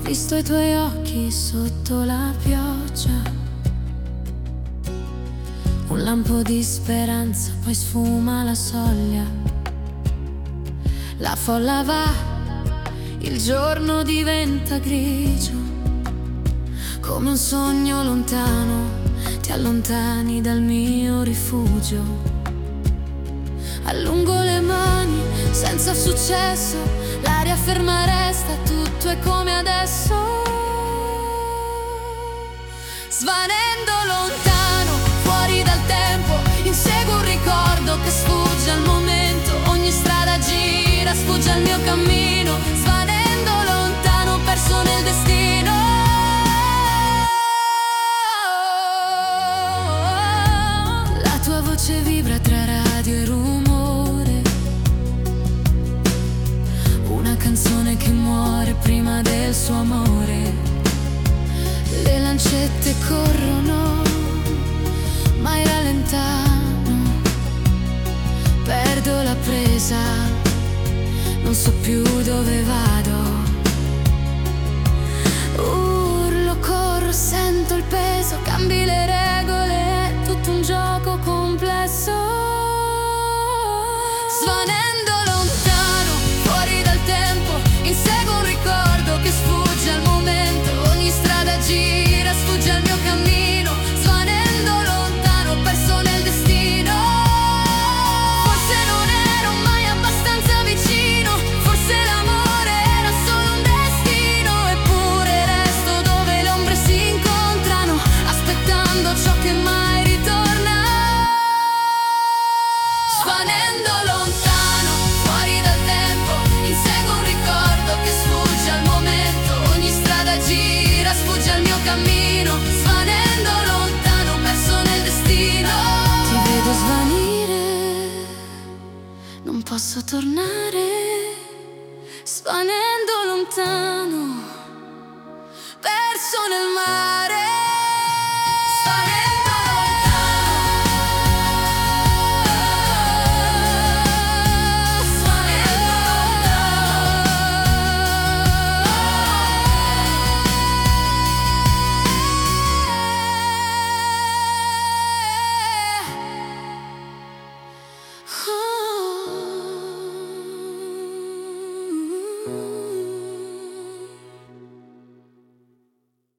visto i tuoi occhi sotto la pioggia, un lampo di speranza, poi sfuma la soglia. La folla va, il giorno diventa grigio, come un sogno lontano, ti allontani dal mio rifugio. Allungo le mani, senza successo, l'aria ferma resta, tutto è come adesso. Svanendo lontano, fuori dal tempo, inseguo un ricordo che sfugge al momento. Ogni strada gira, sfugge al mio cammino. Svanendo lontano, perso nel destino. La tua voce vibra tra radio e rumore, una canzone che muore prima del suo amore. Le lancette corrono, mai rallentano, perdo la presa, non so più dove vado. Urlo, corro, sento il peso, cambi le regole, è tutto un gioco complesso. Svanendo lontano, fuori dal tempo, inseguo un ricordo che sfugge al momento. Ogni strada gira, sfugge al mio cammino. Svanendo lontano, perso nel destino. Forse non ero mai abbastanza vicino, forse l'amore era solo un destino. Eppure resto dove le ombre si incontrano, aspettando ciò che mai ritorna. Svanendo lontano, fuori dal tempo, inseguo un ricordo che sfugge al momento. Ogni strada gira, sfugge al mio cammino. Svanendo lontano, perso nel destino. Ti vedo svanire, non posso tornare. Svanendo lontano,